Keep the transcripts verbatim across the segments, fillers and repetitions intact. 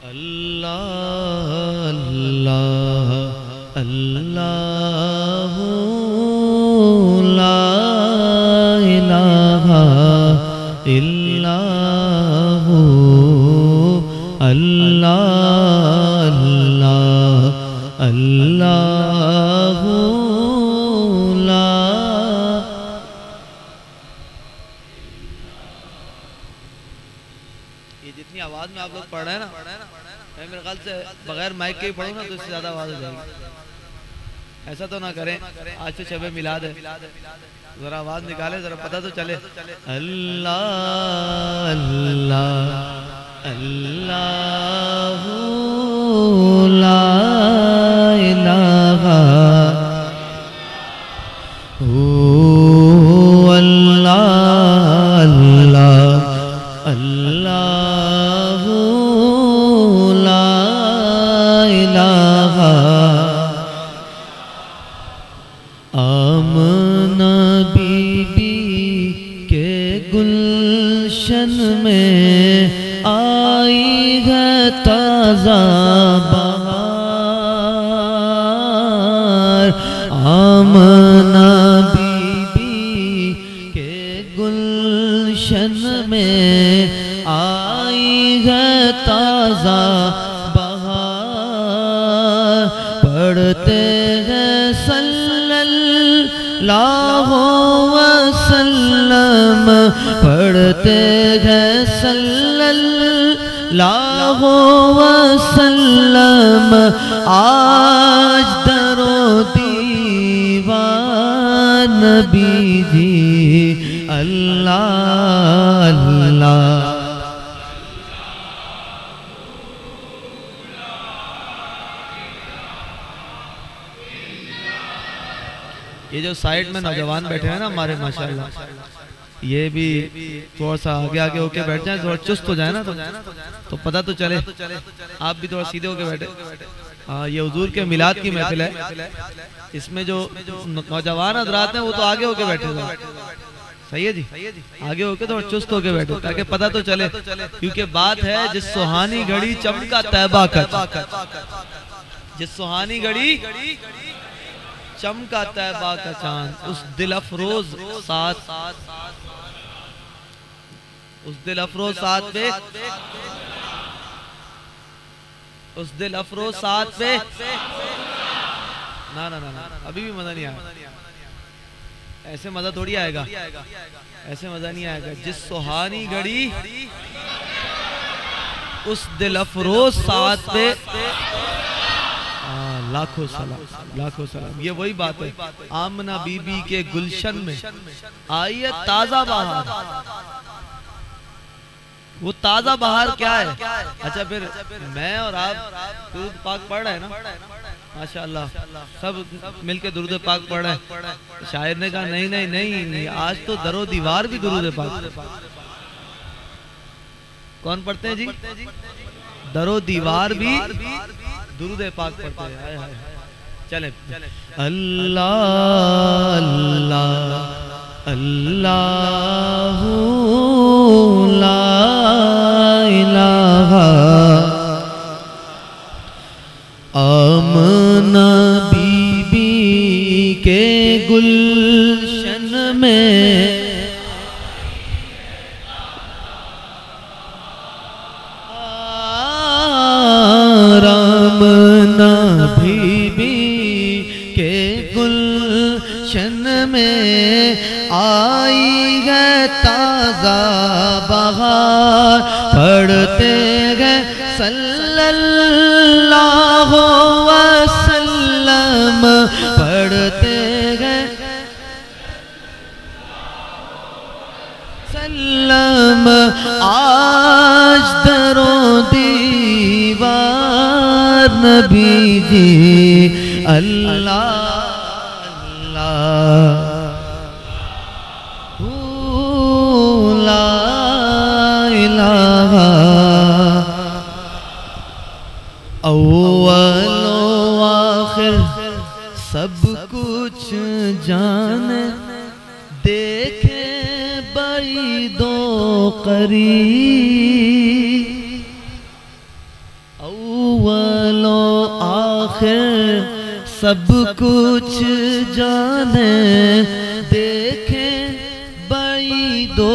अल्लाह अल्लाह अल्लाह ला इलाहा इल्लाह अल्लाह अल्लाह अल्लाह ला। ये जितनी आवाज में आप लोग पढ़ रहे हैं ना, मैं मेरे ख्याल से बगैर माइक के ही पढ़ूँ ना तो इससे ज्यादा आवाज हो जाएगी। ऐसा तो ना करें, आज तो शबे मिलाद है, जरा आवाज निकाले, जरा पता तो चले। अल्लाह अल्लाह अल्लाह ला इलाहा अल्लाह अल्लाह अल्लाह ला इलाहा। आमना बीबी के गुलशन में आई है ताज़ा बहार। आमना बीबी के गुलशन में आई है ताज़ा बहार। पढ़ते हैं सल्लल्लाहु वसल्लम, पढ़ते हैं सल्लल्लाहु वसल्लम, आज दरो दीवान नबी जी। अल्लाह अल्लाह ये जो साइड में नौजवान बैठे हैं ना हमारे, माशाल्लाह, ये भी थोड़ा सा आगे आगे होके बैठ जाए, थोड़ा चुस्त हो जाए ना, तो, तो पता तो चले। आप भी थोड़ा सीधे होके बैठे। हाँ, ये हुजूर के मिलाद की महफिल है, इसमें जो नौजवान हजरात हैं वो तो आगे होके बैठे थे। सही है जी, आगे होके थोड़ा चुस्त होके बैठे ताकि पता तो चले, क्योंकि बात है जिस सुहानी घड़ी चमका तैबा का, जिस सुहानी घड़ी चमका तैबा का चांद, उस दिल अफरोज साथ, उस दिल अफरोज साथ पे, उस दिल अफरोज साथ पे ना ना ना ना अभी भी मजा नहीं आया। ऐसे मजा थोड़ी आएगा, ऐसे मजा नहीं आएगा। जिस सुहानी घड़ी उस दिल अफरोज साथ पे, लाखों सलाम लाखों सलाम। ये वही बात है, आमना बीबी के गुलशन में आई है ताजा बहार। वो ताजा बहार क्या है? अच्छा, फिर मैं और आप दुरूद पाक पढ़ रहे हैं ना, माशाअल्लाह, सब मिलके दुरूद पाक पढ़ रहे हैं। शायर ने कहा नहीं नहीं नहीं, नहीं आज तो दरो दीवार भी दुरूद पाक। कौन पढ़ते हैं जी? दरो दीवार भी दुरूद पाक पढ़ते हैं। हाय हाय, चले। अल्लाह अल्लाह अल्लाह ला इलाहा। आमना बीबी के गुलशन में आमना बीबी के गुलशन में आई है ताज़ा बहार। पढ़ते हैं सल्लल्लाहु वसल्लम, पढ़ते हैं सल्लम, आज दरो दीवार नबी जी। अल्लाह अल्लाह ला इलाहा। अव्वल आखिर सब कुछ जाने, देखे बई दो करीब। अव्वलो आखिर सब कुछ जाने, देखे बड़ी दो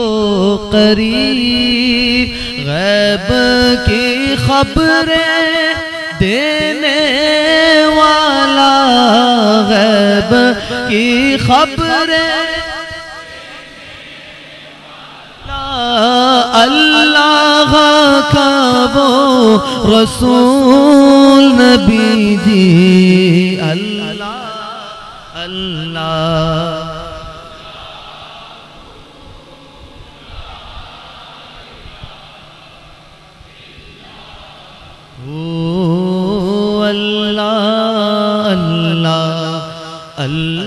करीब, गैब की खबरें देने वाला, गैब की खबरें अल्लाह का वो रसूल नबी जी, अल्लाह अल्लाह ओ अल्लाह अल्लाह अल्लाह